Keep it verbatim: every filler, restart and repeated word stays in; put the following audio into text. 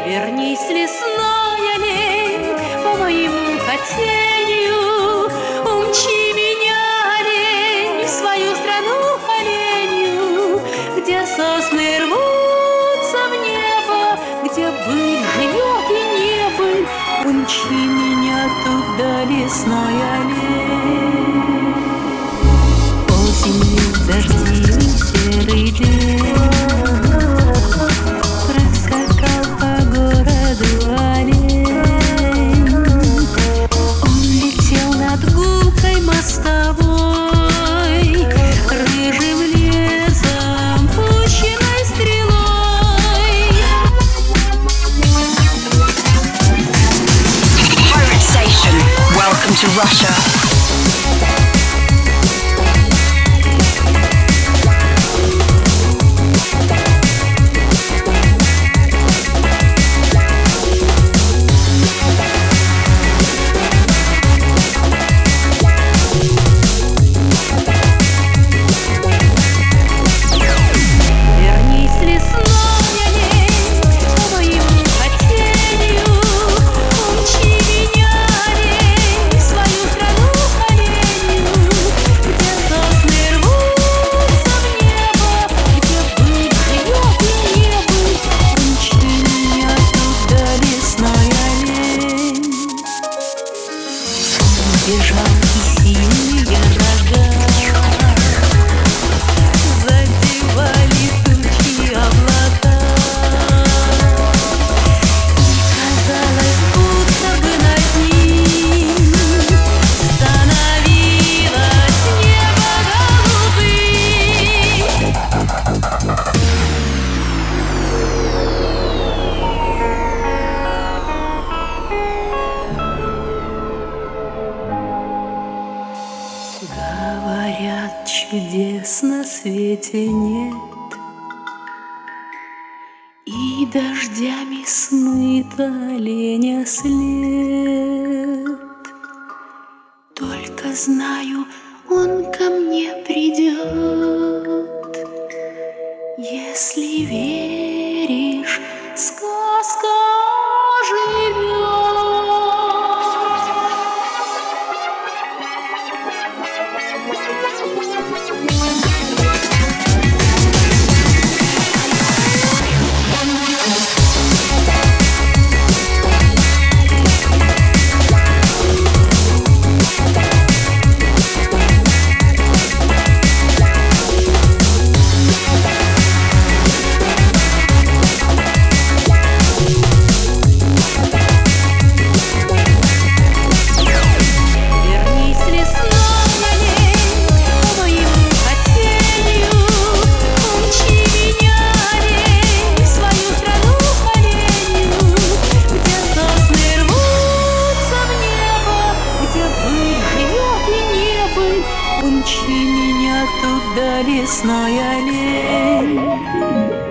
Вернись, лесной олень, по моему хотению, умчи меня, олень, в свою страну оленью, где сосны рвутся в небо, где быль живет и не быль. Умчи меня туда, лесной олень. Осенью дожди, серый день, проскакал по городу олень. Он летел над гулкой мостовой, рыжим лесом, пущенной стрелой. Pirate Station, welcome to Russia. Бежал и синие рога задевали тучи облака, и казалось, будто бы над ним становилось небо голубым. Говорят, чудес на свете нет, и дождями смыт оленя след. Только знаю, он ко мне придет. Если веришь, сказка живет. Умчи меня туда, лесной олень.